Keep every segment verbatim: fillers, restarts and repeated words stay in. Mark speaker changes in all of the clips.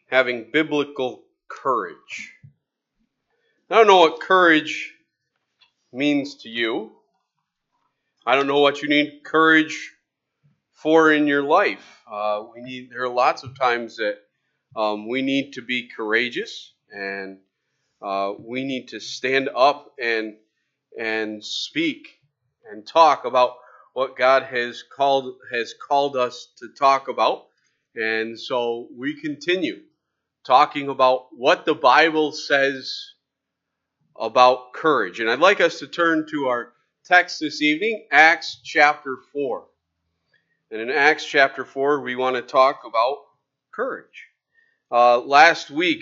Speaker 1: having biblical courage. I don't know what courage means to you. I don't know what you need courage for in your life. Uh, we need. There are lots of times that um, we need to be courageous, and uh, we need to stand up and and speak and talk about what God has called has called us to talk about. And so we continue talking about what the Bible says about courage. And I'd like us to turn to our text this evening, Acts chapter four. And in Acts chapter four, we want to talk about courage. Uh, last week,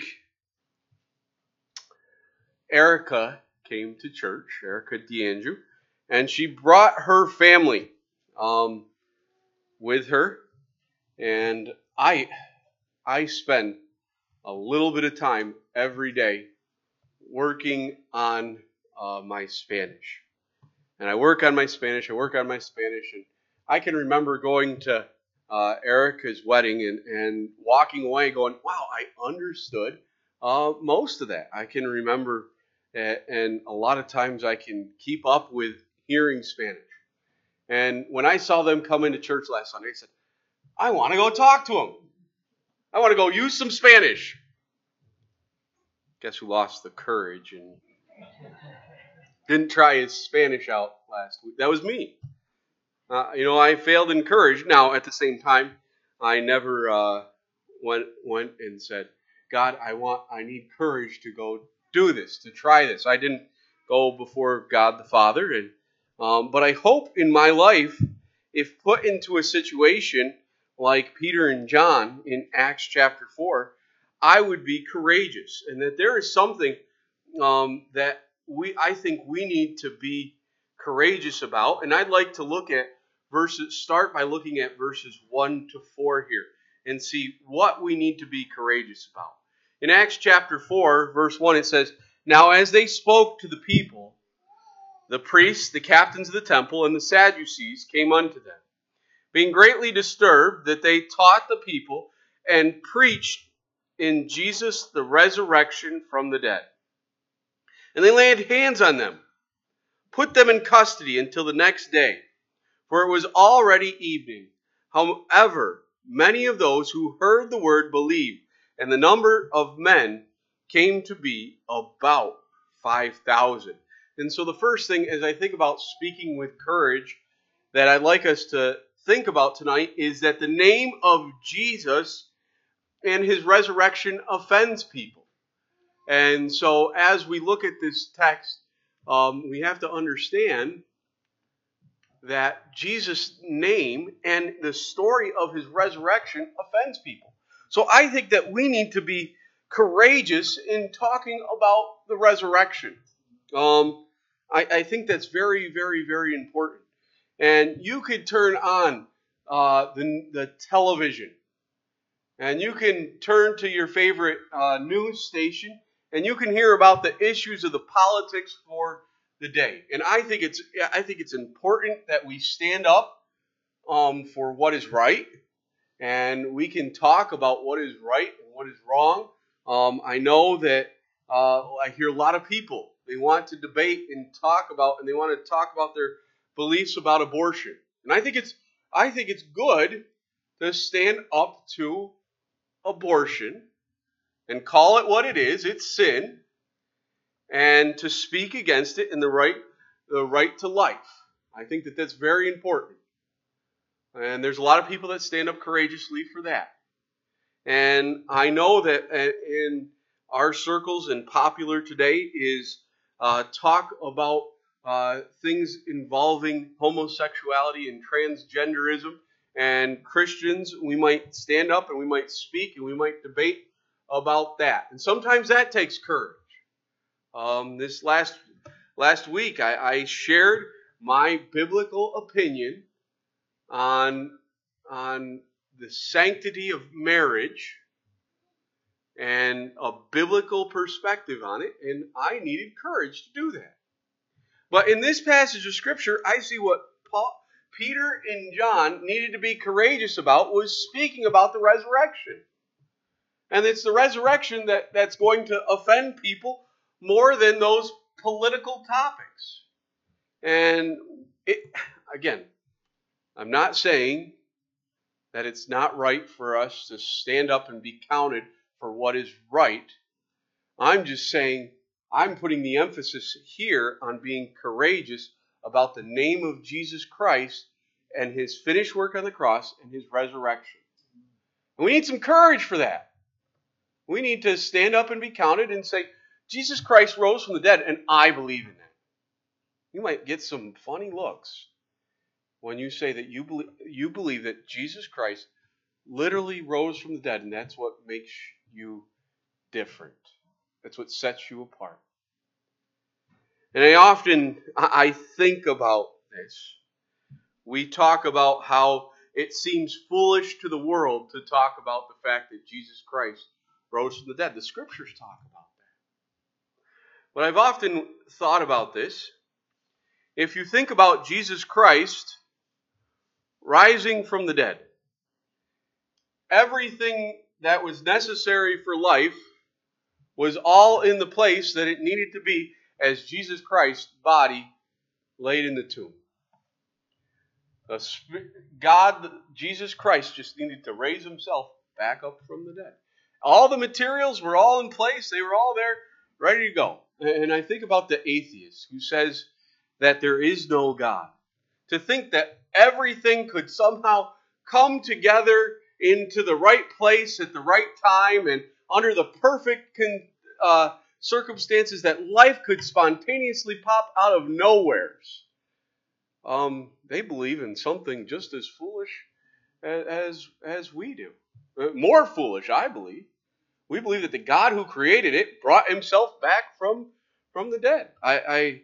Speaker 1: Erica came to church, Erica DeAndrew, and she brought her family um, with her. And I, I spend a little bit of time every day working on uh, my Spanish. And I work on my Spanish, I work on my Spanish, and I can remember going to uh, Erica's wedding and, and walking away going, wow, I understood uh, most of that. I can remember, uh, and a lot of times I can keep up with hearing Spanish. And when I saw them come into church last Sunday, I said, I want to go talk to them. I want to go use some Spanish. Guess who lost the courage and didn't try his Spanish out last week? That was me. Uh, you know, I failed in courage. Now, at the same time, I never uh, went went and said, God, I want, I need courage to go do this, to try this. I didn't go before God the Father, and um, but I hope in my life, if put into a situation like Peter and John in Acts chapter four, I would be courageous, and that there is something um, that we, I think, we need to be courageous about. And I'd like to look at verses. Start by looking at verses one to four here, and see what we need to be courageous about. In Acts chapter four, verse one, it says, "Now as they spoke to the people, the priests, the captains of the temple, and the Sadducees came unto them, being greatly disturbed that they taught the people and preached in Jesus the resurrection from the dead. And they laid hands on them, put them in custody until the next day, for it was already evening. However, many of those who heard the word believed, and the number of men came to be about five thousand. And so the first thing, as I think about speaking with courage, that I'd like us to think about tonight is that the name of Jesus and his resurrection offends people. And so as we look at this text, um, we have to understand that Jesus' name and the story of his resurrection offends people. So I think that we need to be courageous in talking about the resurrection. Um, I, I think that's very, very, very important. And you could turn on uh, the, the television, and you can turn to your favorite uh, news station, and you can hear about the issues of the politics for the day. And I think it's I think it's important that we stand up um, for what is right, and we can talk about what is right and what is wrong. Um, I know that uh, I hear a lot of people, they want to debate and talk about, and they want to talk about their beliefs about abortion. And I think it's I think it's good to stand up to abortion and call it what it is. It's sin, and to speak against it in the right the right to life. I think that that's very important. And there's a lot of people that stand up courageously for that. And I know that in our circles and popular today is uh, talk about uh, things involving homosexuality and transgenderism. And Christians, we might stand up and we might speak and we might debate about that. And sometimes that takes courage. Um, this last last week, I, I shared my biblical opinion on on the sanctity of marriage and a biblical perspective on it, and I needed courage to do that. But in this passage of Scripture, I see what Paul, Peter and John needed to be courageous about was speaking about the resurrection. And it's the resurrection that, that's going to offend people more than those political topics. And it, again, I'm not saying that it's not right for us to stand up and be counted for what is right. I'm just saying I'm putting the emphasis here on being courageous about the name of Jesus Christ and his finished work on the cross and his resurrection. And we need some courage for that. We need to stand up and be counted and say, Jesus Christ rose from the dead, and I believe in that. You might get some funny looks when you say that you believe, you believe that Jesus Christ literally rose from the dead, and that's what makes you different. That's what sets you apart. And I often, I think about this. We talk about how it seems foolish to the world to talk about the fact that Jesus Christ rose from the dead. The scriptures talk about that. But I've often thought about this. If you think about Jesus Christ rising from the dead, everything that was necessary for life was all in the place that it needed to be as Jesus Christ's body laid in the tomb. God, Jesus Christ, just needed to raise himself back up from the dead. All the materials were all in place. They were all there, ready to go. And I think about the atheist who says that there is no God. To think that everything could somehow come together into the right place at the right time and under the perfect uh, circumstances that life could spontaneously pop out of nowheres. Um, they believe in something just as foolish as, as, as we do. More foolish, I believe. We believe that the God who created it brought himself back from, from the dead. I, I,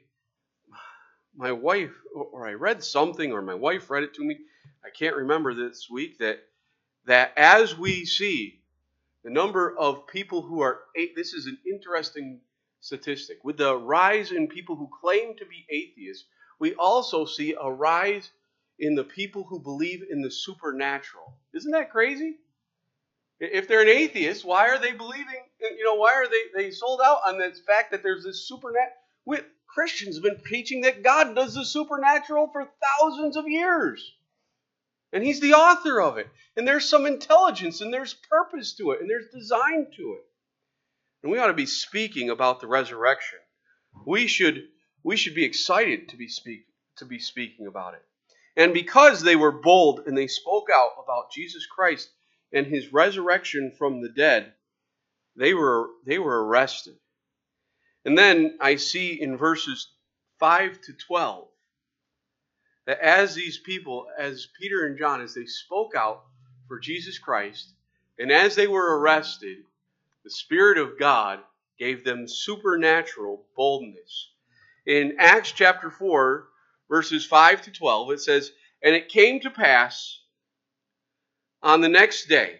Speaker 1: my wife, or I read something, or my wife read it to me, I can't remember this week, that, that as we see the number of people who are, this is an interesting statistic, with the rise in people who claim to be atheists, we also see a rise in the people who believe in the supernatural. Isn't that crazy? If they're an atheist, why are they believing, you know, why are they, they sold out on the fact that there's this supernatural? Christians have been preaching that God does the supernatural for thousands of years. And he's the author of it. And there's some intelligence, and there's purpose to it, and there's design to it. And we ought to be speaking about the resurrection. We should, we should be excited to be speak, to be speaking about it. And because they were bold and they spoke out about Jesus Christ and his resurrection from the dead, they were, they were arrested. And then I see in verses five to twelve that as these people, as Peter and John, as they spoke out for Jesus Christ, and as they were arrested, the Spirit of God gave them supernatural boldness. In Acts chapter four, verses five to twelve, it says, "And it came to pass on the next day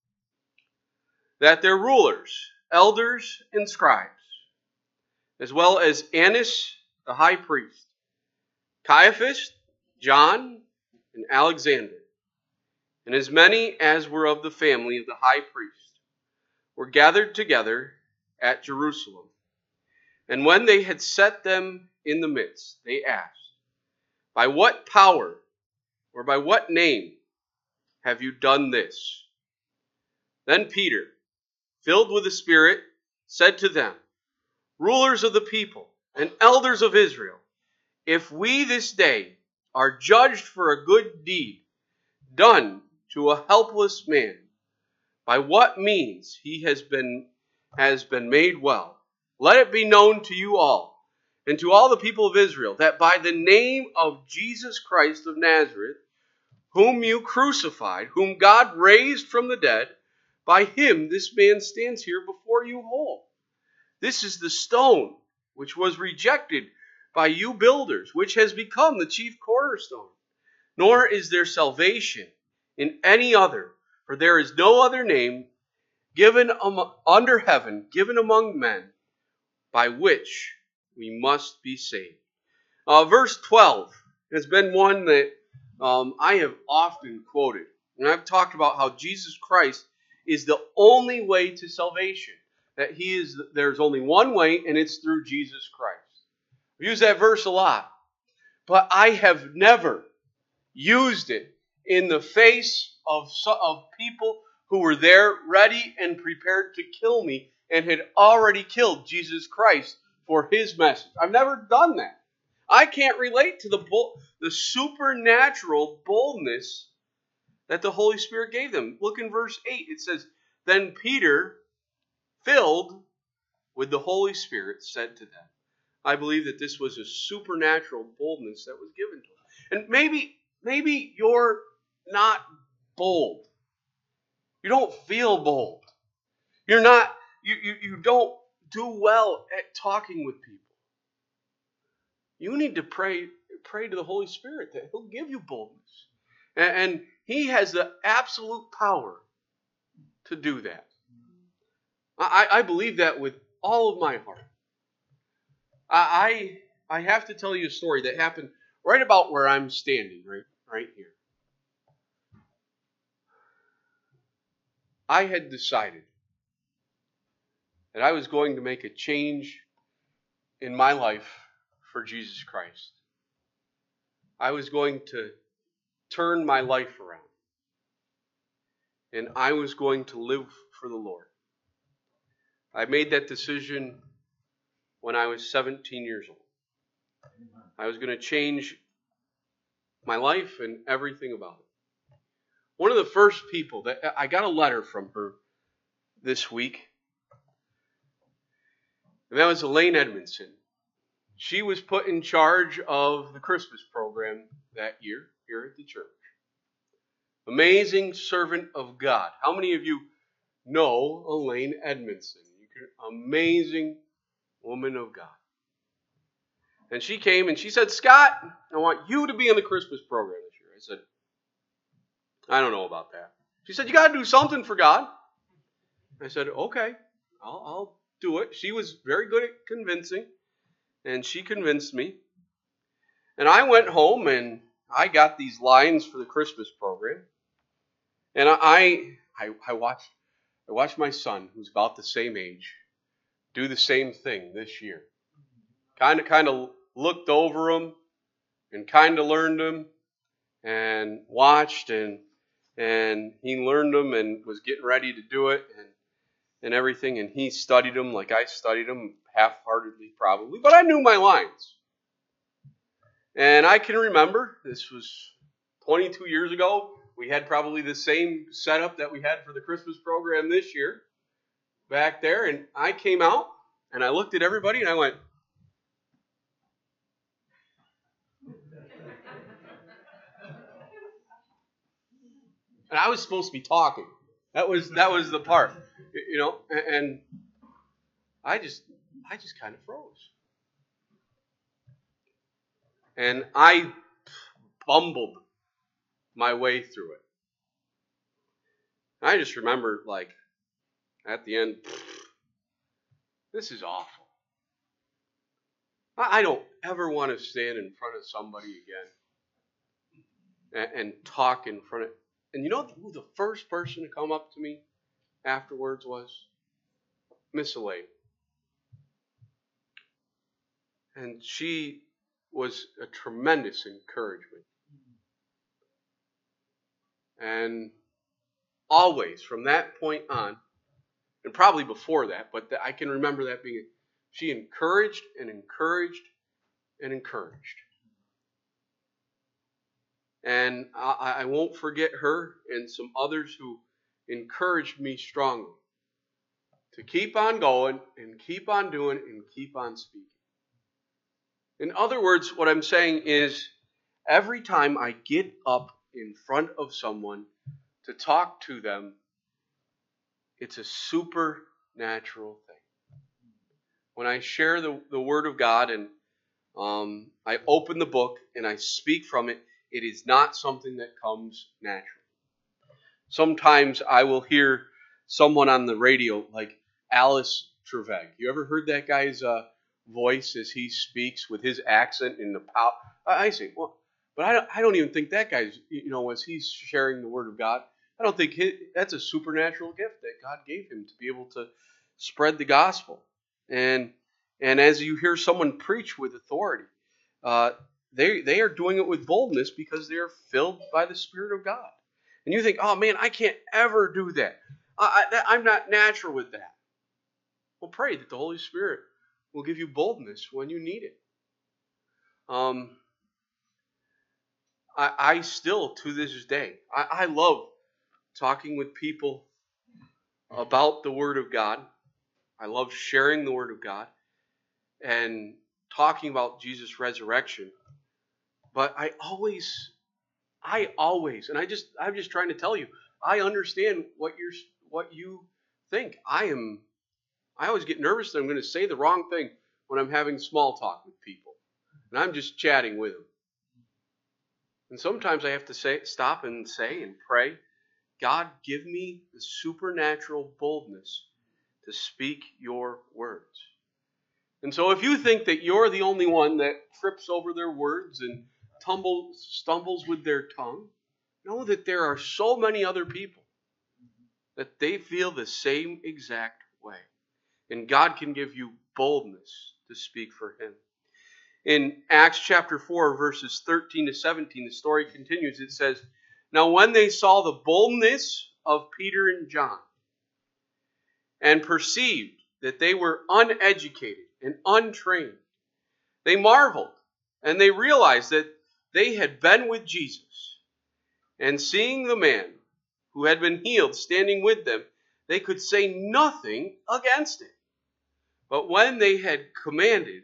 Speaker 1: that their rulers, elders, and scribes, as well as Annas the high priest, Caiaphas, John, and Alexander, and as many as were of the family of the high priest, were gathered together at Jerusalem. And when they had set them in the midst, they asked, 'By what power or by what name have you done this?' Then Peter, filled with the Spirit, said to them, 'Rulers of the people and elders of Israel, if we this day are judged for a good deed done to a helpless man, by what means he has been, has been made well, let it be known to you all and to all the people of Israel that by the name of Jesus Christ of Nazareth, whom you crucified, whom God raised from the dead, by him this man stands here before you whole. This is the stone which was rejected by you builders, which has become the chief cornerstone. Nor is there salvation in any other, for there is no other name given um, under heaven, given among men, by which we must be saved.'" Uh, verse twelve has been one that um, I have often quoted. And I've talked about how Jesus Christ is the only way to salvation. That he is, there's only one way, and it's through Jesus Christ. We use that verse a lot, but I have never used it in the face of, of people who were there ready and prepared to kill me and had already killed Jesus Christ for his message. I've never done that. I can't relate to the bull, the supernatural boldness that the Holy Spirit gave them. Look in verse eight. It says, "Then Peter, filled with the Holy Spirit, said to them." I believe that this was a supernatural boldness that was given to them. And maybe, maybe you're not bold. You don't feel bold. You're not, you, you, you don't do well at talking with people. You need to pray, pray to the Holy Spirit that he'll give you boldness. And, and he has the absolute power to do that. I, I believe that with all of my heart. I, I I have to tell you a story that happened right about where I'm standing, right, right here. I had decided that I was going to make a change in my life for Jesus Christ. I was going to turn my life around. And I was going to live for the Lord. I made that decision when I was seventeen years old. I was going to change my life and everything about it. One of the first people that I got a letter from her this week, and that was Elaine Edmondson. She was put in charge of the Christmas program that year here at the church. Amazing servant of God. How many of you know Elaine Edmondson? You can, amazing woman of God. And she came and she said, "Scott, I want you to be in the Christmas program this year." I said, "I don't know about that." She said, "You got to do something for God." I said, "Okay, I'll, I'll do it." She was very good at convincing, and she convinced me. And I went home and I got these lines for the Christmas program. And I, I, I watched, I watched my son, who's about the same age, do the same thing this year. Kind of, kind of looked over him and kind of learned him and watched and and he learned them and was getting ready to do it and and everything. And he studied them like I studied them, half-heartedly probably, but I knew my lines. And I can remember, this was twenty-two years ago, we had probably the same setup that we had for the Christmas program this year back there. And I came out and I looked at everybody and I went, and I was supposed to be talking. That was that was the part, you know. And I just I just kind of froze, and I bumbled my way through it. I just remember, like, at the end, this is awful. I don't ever want to stand in front of somebody again and, and talk in front of. And you know who the first person to come up to me afterwards was? Miss Elaine. And she was a tremendous encouragement. And always, from that point on, and probably before that, but I can remember that being, she encouraged and encouraged and encouraged. And I, I won't forget her and some others who encouraged me strongly to keep on going and keep on doing and keep on speaking. In other words, what I'm saying is, every time I get up in front of someone to talk to them, it's a supernatural thing. When I share the, the Word of God and um, I open the book and I speak from it, it is not something that comes naturally. Sometimes I will hear someone on the radio like Alice Treveg. You ever heard that guy's uh, voice as he speaks with his accent in the power? I say, well, but I don't, I don't even think that guy's, you know, as he's sharing the Word of God, I don't think his, that's a supernatural gift that God gave him to be able to spread the gospel. And and as you hear someone preach with authority, uh, they they are doing it with boldness because they are filled by the Spirit of God. And you think, oh man, I can't ever do that. I, I, I'm not natural with that. Well, pray that the Holy Spirit will give you boldness when you need it. Um, I, I still, to this day, I, I love talking with people about the Word of God. I love sharing the Word of God and talking about Jesus' resurrection. But I always, I always, and I just, I'm just trying to tell you, I understand what you're, what you think. I am, I always get nervous that I'm going to say the wrong thing when I'm having small talk with people, and I'm just chatting with them. And sometimes I have to say, stop and say and pray, God, give me the supernatural boldness to speak your words. And so if you think that you're the only one that trips over their words and tumbles, stumbles with their tongue, know that there are so many other people that they feel the same exact way. And God can give you boldness to speak for him. In Acts chapter four, verses thirteen to seventeen, the story continues. It says, now when they saw the boldness of Peter and John and perceived that they were uneducated and untrained, they marveled and they realized that they had been with Jesus. And seeing the man who had been healed standing with them, they could say nothing against it. But when they had commanded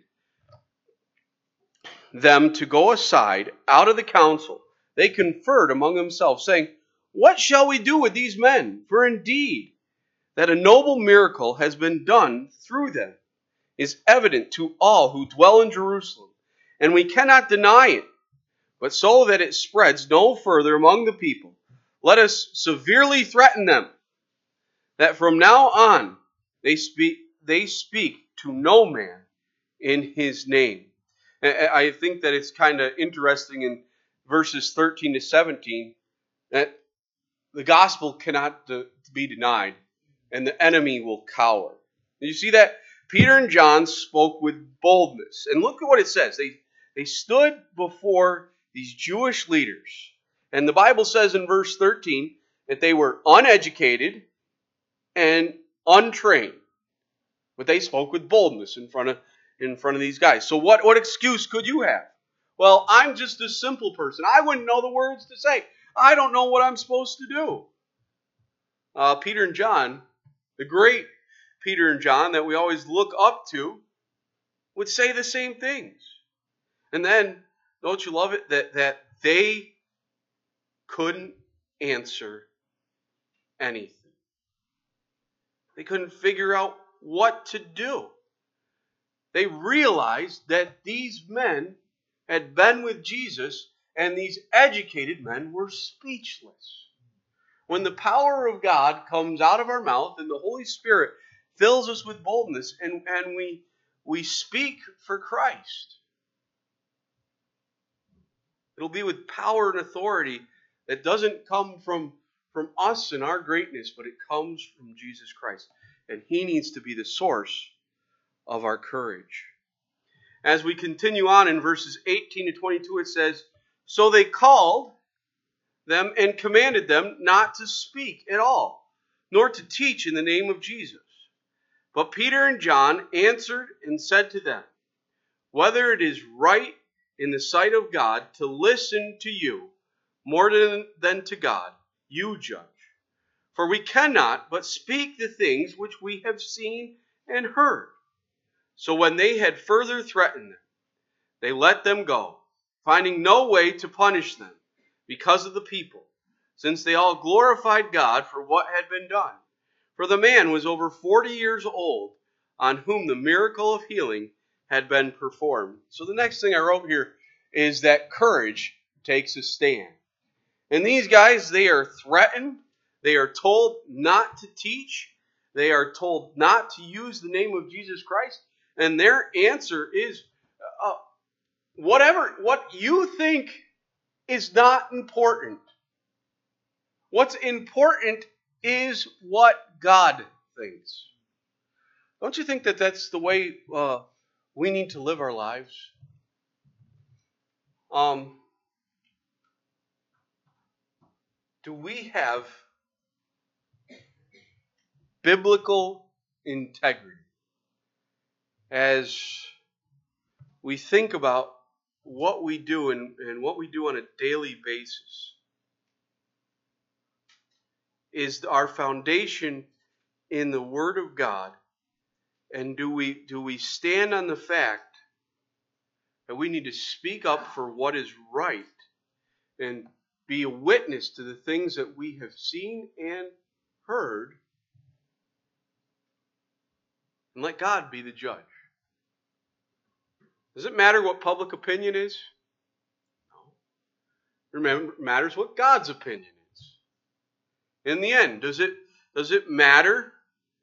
Speaker 1: them to go aside out of the council, they conferred among themselves, saying, what shall we do with these men? For indeed, that a noble miracle has been done through them is evident to all who dwell in Jerusalem, and we cannot deny it. But so that it spreads no further among the people, let us severely threaten them, that from now on they speak, they speak to no man in his name. I think that it's kind of interesting in verses thirteen to seventeen that the gospel cannot be denied and the enemy will cower. You see that? Peter and John spoke with boldness. And look at what it says. They, they stood before these Jewish leaders. And the Bible says in verse thirteen that they were uneducated and untrained. But they spoke with boldness in front of in front of these guys. So what, what excuse could you have? Well, I'm just a simple person. I wouldn't know the words to say. I don't know what I'm supposed to do. Uh, Peter and John, the great Peter and John that we always look up to, would say the same things. And then, don't you love it that, that they couldn't answer anything. They couldn't figure out what to do. They realized that these men had been with Jesus, and these educated men were speechless. When the power of God comes out of our mouth and the Holy Spirit fills us with boldness, and, and we, we speak for Christ, it'll be with power and authority that doesn't come from, from us and our greatness, but it comes from Jesus Christ. And he needs to be the source of our courage. As we continue on in verses eighteen to twenty-two, it says, so they called them and commanded them not to speak at all, nor to teach in the name of Jesus. But Peter and John answered and said to them, whether it is right in the sight of God to listen to you more than, than to God, you judge. For we cannot but speak the things which we have seen and heard. So when they had further threatened them, they let them go, finding no way to punish them because of the people, since they all glorified God for what had been done. For the man was over forty years old, on whom the miracle of healing had been performed. So the next thing I wrote here is that courage takes a stand. And these guys, they are threatened. They are told not to teach. They are told not to use the name of Jesus Christ. And their answer is, uh, whatever, what you think is not important, What's important is what God thinks. Don't you think that that's the way uh, we need to live our lives? Um, do we have biblical integrity as we think about what we do and, and what we do on a daily basis? Is our foundation in the Word of God? And do we do we stand on the fact that we need to speak up for what is right and be a witness to the things that we have seen and heard, and let God be the judge? Does it matter what public opinion is? No. Remember, it matters what God's opinion is. In the end, does it does it matter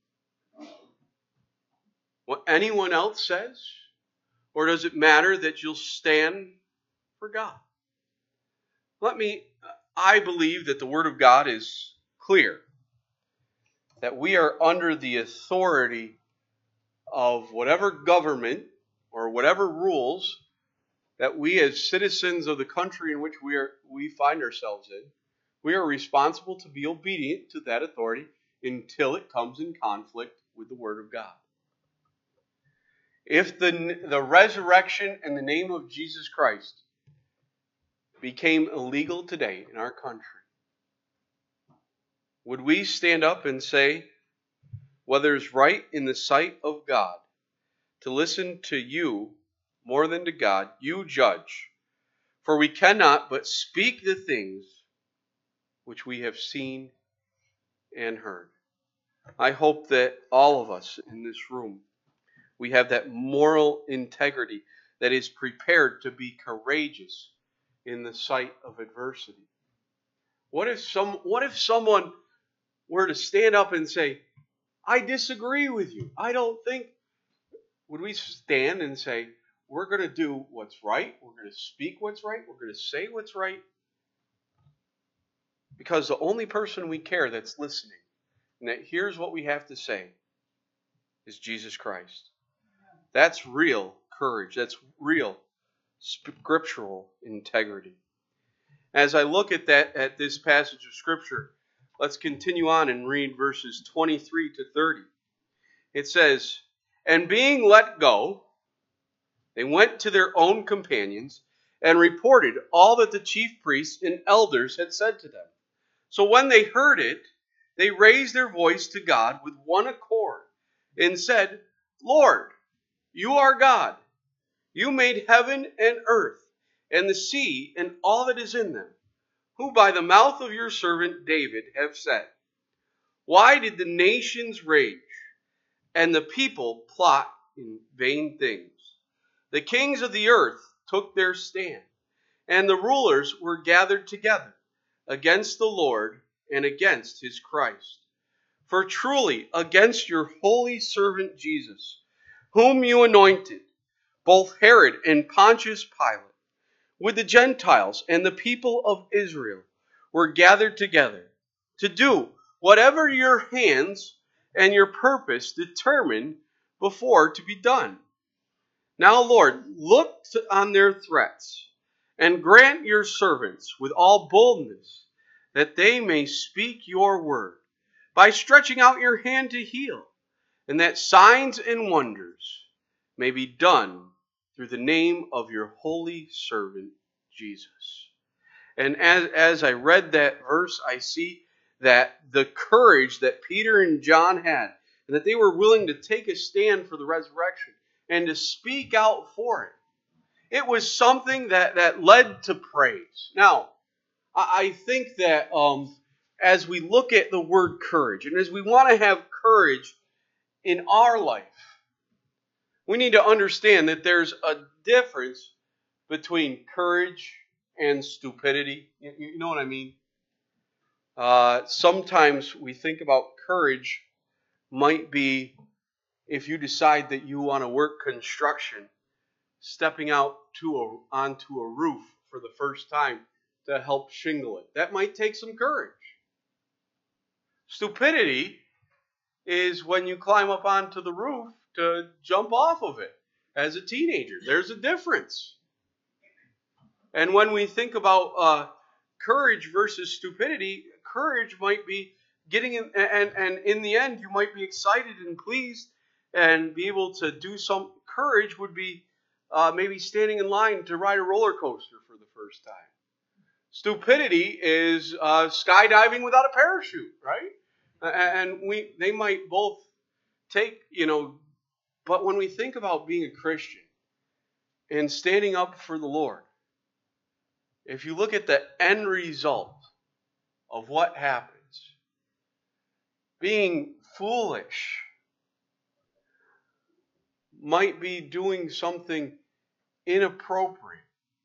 Speaker 1: what anyone else says? Or does it matter that you'll stand for God? Let me, I believe that the Word of God is clear. That we are under the authority of whatever government or whatever rules that we as citizens of the country in which we are we find ourselves in, we are responsible to be obedient to that authority until it comes in conflict with the Word of God. If the, the resurrection in the name of Jesus Christ became illegal today in our country, would we stand up and say whether it's right in the sight of God to listen to you more than to God? You judge. For we cannot but speak the things which we have seen and heard. I hope that all of us in this room, we have that moral integrity that is prepared to be courageous in the sight of adversity. What if some what if someone were to stand up and say, I disagree with you. I don't think. Would we stand and say, we're going to do what's right, we're going to speak what's right, we're going to say what's right? Because the only person we care that's listening and that hears what we have to say is Jesus Christ. That's real courage. That's real scriptural integrity. As I look at that at this passage of Scripture, let's continue on and read verses twenty-three to thirty. It says, and being let go, they went to their own companions and reported all that the chief priests and elders had said to them. So when they heard it, they raised their voice to God with one accord and said, Lord, you are God. You made heaven and earth and the sea and all that is in them, who by the mouth of your servant David have said, why did the nations rage and the people plot in vain things? The kings of the earth took their stand, and the rulers were gathered together against the Lord and against his Christ. For truly against your holy servant Jesus, whom you anointed, both Herod and Pontius Pilate, with the Gentiles and the people of Israel, were gathered together to do whatever your hands and your purpose determined before to be done. Now, Lord, look on their threats and grant your servants with all boldness that they may speak your word by stretching out your hand to heal, and that signs and wonders may be done through the name of your holy servant Jesus. And as, as I read that verse, I see that the courage that Peter and John had, and that they were willing to take a stand for the resurrection and to speak out for it, it was something that, that led to praise. Now, I, I think that um, as we look at the word courage, and as we want to have courage in our life, we need to understand that there's a difference between courage and stupidity. You, you know what I mean? Uh, sometimes we think about courage might be if you decide that you want to work construction, stepping out to a, onto a roof for the first time to help shingle it. That might take some courage. Stupidity is when you climb up onto the roof to jump off of it as a teenager. There's a difference. And when we think about uh, courage versus stupidity, courage might be getting in, and, and in the end, you might be excited and pleased and be able to do some. Courage would be uh, maybe standing in line to ride a roller coaster for the first time. Stupidity is uh, skydiving without a parachute, right? And we they might both take, you know, but when we think about being a Christian and standing up for the Lord, if you look at the end result of what happens, being foolish might be doing something inappropriate,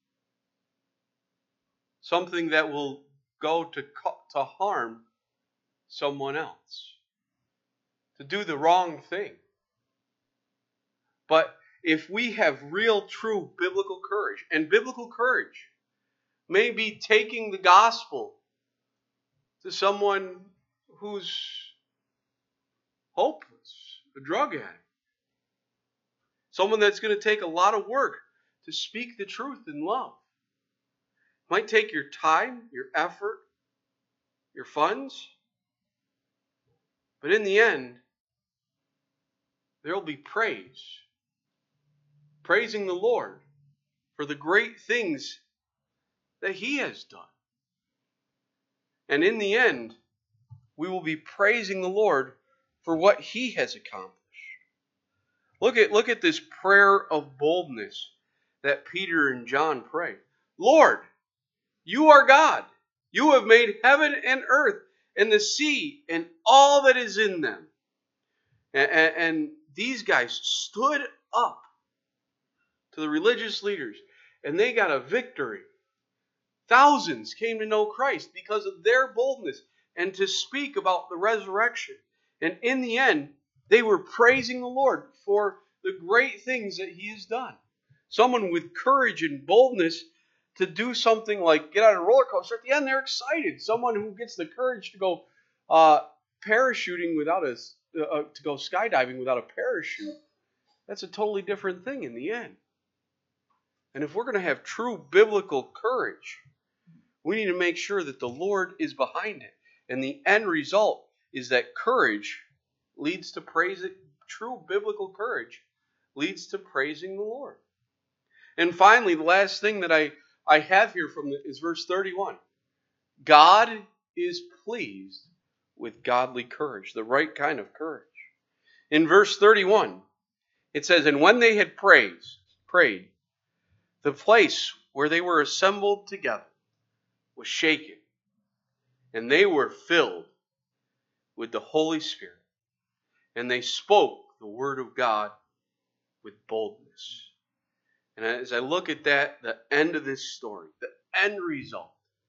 Speaker 1: something that will go to to harm someone else, to do the wrong thing. But if we have real, true biblical courage, and biblical courage may be taking the gospel to someone who's hopeless, a drug addict, someone that's going to take a lot of work to speak the truth in love. It might take your time, your effort, your funds, but in the end, there will be praise. Praising the Lord for the great things that He has done. And in the end, we will be praising the Lord for what He has accomplished. Look at, look at this prayer of boldness that Peter and John pray. Lord, you are God. You have made heaven and earth and the sea and all that is in them. And, and, and these guys stood up to the religious leaders, and they got a victory. Thousands came to know Christ because of their boldness and to speak about the resurrection. And in the end, they were praising the Lord for the great things that He has done. Someone with courage and boldness to do something like get on a roller coaster. At the end, they're excited. Someone who gets the courage to go uh, parachuting without a, uh, to go skydiving without a parachute. That's a totally different thing in the end. And if we're going to have true biblical courage, we need to make sure that the Lord is behind it. And the end result is that courage leads to praise. True biblical courage leads to praising the Lord. And finally, the last thing that I, I have here from the, is verse thirty-one. God is pleased with godly courage, the right kind of courage. In verse thirty-one, it says, and when they had praised, prayed, the place where they were assembled together was shaken, and they were filled with the Holy Spirit, and they spoke the word of God with boldness. And as I look at that, the end of this story, the end result,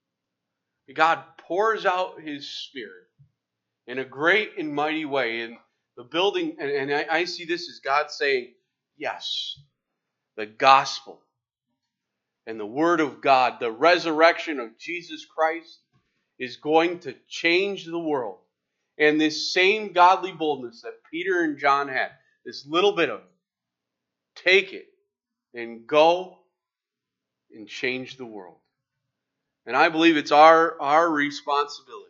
Speaker 1: God pours out His Spirit in a great and mighty way. And the building, and, and I, I see this as God saying, yes, the gospel and the Word of God, the resurrection of Jesus Christ is going to change the world. And this same godly boldness that Peter and John had, this little bit of it, take it and go and change the world. And I believe it's our, our responsibility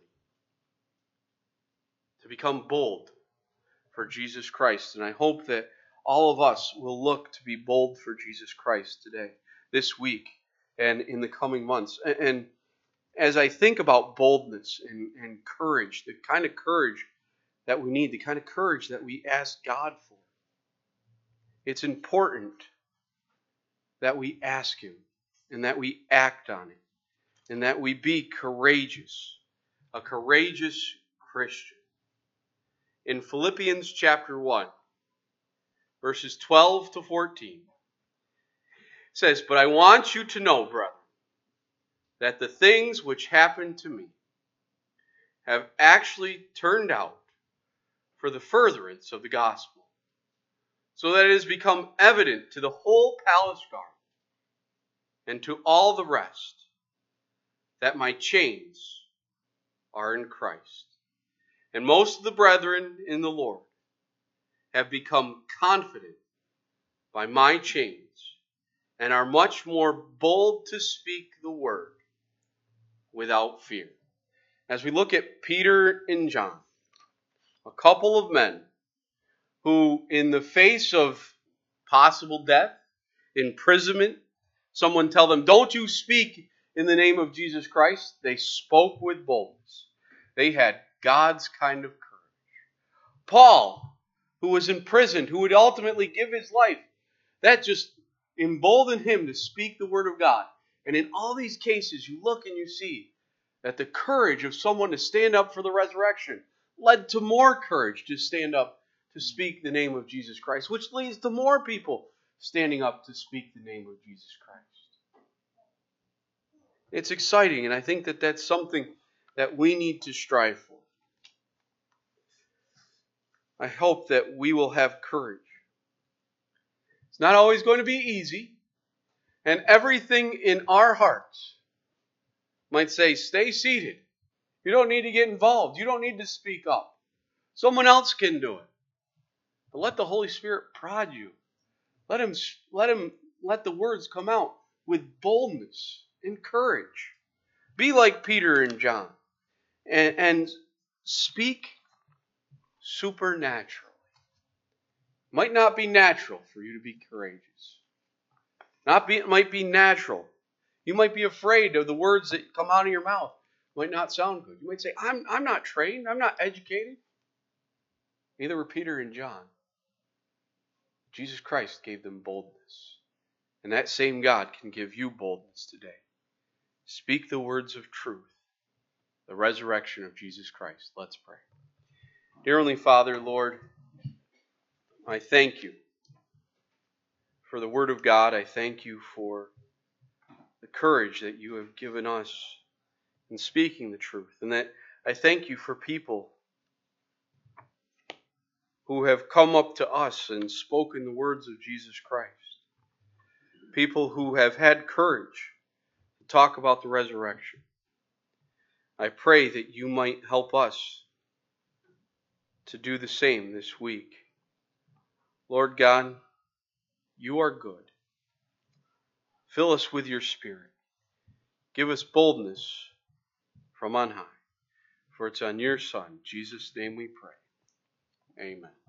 Speaker 1: to become bold for Jesus Christ. And I hope that all of us will look to be bold for Jesus Christ today, this week, and in the coming months. And, and as I think about boldness and, and courage, the kind of courage that we need, the kind of courage that we ask God for, it's important that we ask Him and that we act on it and that we be courageous, a courageous Christian. In Philippians chapter one, verses twelve to fourteen, it says, but I want you to know, brethren, that the things which happened to me have actually turned out for the furtherance of the gospel, so that it has become evident to the whole palace guard and to all the rest that my chains are in Christ. And most of the brethren in the Lord have become confident by my chains and are much more bold to speak the word without fear. As we look at Peter and John, a couple of men who, in the face of possible death, imprisonment, someone tell them, don't you speak in the name of Jesus Christ, they spoke with boldness. They had God's kind of courage. Paul, who was imprisoned, who would ultimately give his life, that just emboldened him to speak the word of God. And in all these cases, you look and you see that the courage of someone to stand up for the resurrection led to more courage to stand up to speak the name of Jesus Christ, which leads to more people standing up to speak the name of Jesus Christ. It's exciting, and I think that that's something that we need to strive for. I hope that we will have courage. It's not always going to be easy, and everything in our hearts might say, stay seated. You don't need to get involved. You don't need to speak up. Someone else can do it. But let the Holy Spirit prod you. Let him, let him, let the words come out with boldness and courage. Be like Peter and John and, and speak supernaturally. Might not be natural for you to be courageous. Not be, it might be natural. You might be afraid of the words that come out of your mouth. Might not sound good. You might say, I'm, I'm not trained. I'm not educated. Neither were Peter and John. Jesus Christ gave them boldness. And that same God can give you boldness today. Speak the words of truth. The resurrection of Jesus Christ. Let's pray. Dear Heavenly Father, Lord, I thank you for the Word of God. I thank you for the courage that you have given us in speaking the truth. And that I thank you for people who have come up to us and spoken the words of Jesus Christ. People who have had courage to talk about the resurrection. I pray that you might help us to do the same this week. Lord God, you are good. Fill us with your Spirit. Give us boldness from on high. For it's on your Son, Jesus' name we pray. Amen.